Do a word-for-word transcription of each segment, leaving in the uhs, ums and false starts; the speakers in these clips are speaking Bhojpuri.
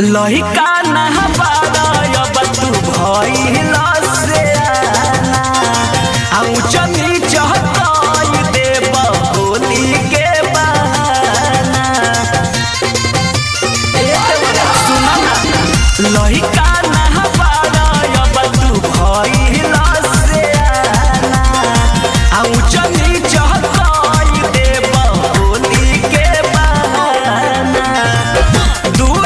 लहिका नहबारा अब तू भइल सेयाना आ ऊंच नीच हटाई देब बोली के बहाना। सुना ना लहिका नहबारा अब तू भइल सेयाना आ ऊंच नीच हटाई देब बोली के बहाना। दूर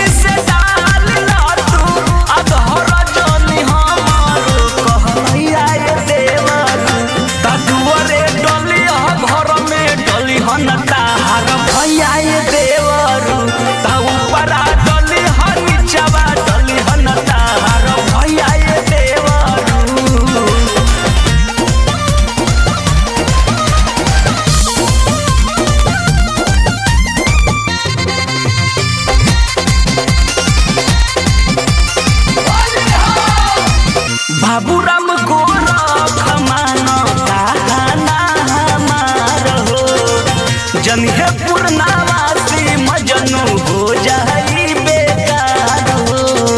बाबूराम गोरख मानो कहना हमार हो जनिहे पूर्णावासी मजनू हो जाई बेकार हो।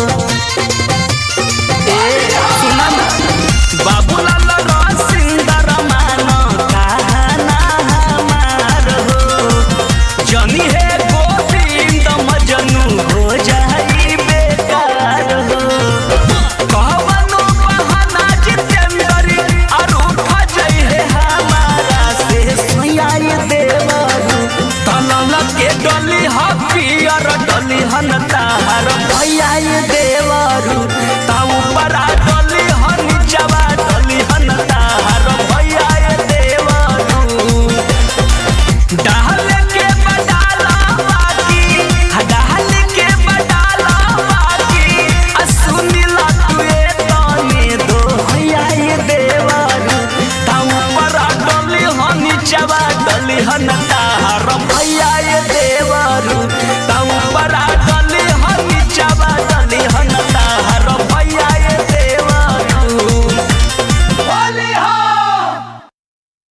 ए सुना ना बाबूलाल रसिंदर मानो कहना हमार हो जनिहे गोविंद मजनू हो जाई बेकार हो। डली हन तार भैया देवरू ताऊ बड़ा डली हन जवा डली हन तार भैया देवरू। डाल के बडाला बाकी डाल के बडाला बाकी सुनिला तुए तने दो भैया देवरू ताऊ बड़ा डली हन जवा डली हन